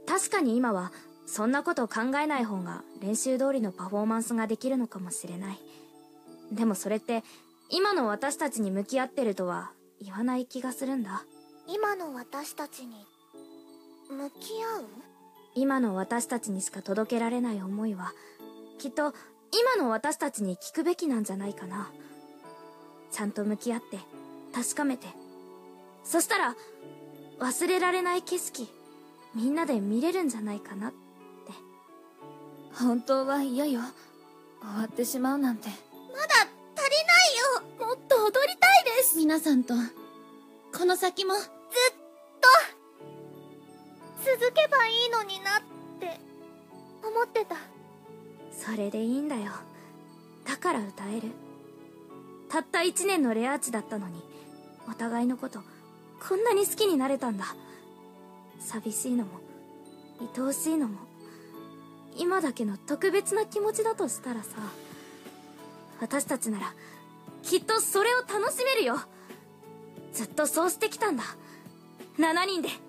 確かに今はそんなこと考えない方が練習通りのパフォーマンスができるのかもしれない。でもそれって今の私たちに向き合ってるとは言わない気がするんだ。 今の私たちに向き合う？ 今の私たちにしか届けられない思いはきっと今の私たちに聞くべきなんじゃないかな。ちゃんと向き合って確かめて、そしたら忘れられない景色みんなで見れるんじゃないかなって。 本当は嫌よ、終わってしまうなんて。 まだ足りないよ。 もっと踊りたいです。皆さんとこの先もずっと続けばいいのになって思ってた。 それでいいんだよ。だから歌える。たった1年のレア値だったのにお互いのことこんなに好きになれたんだ。寂しいのも愛おしいのも今だけの特別な気持ちだとしたらさ、私たちならきっとそれを楽しめるよ。ずっとそうしてきたんだ、7人で。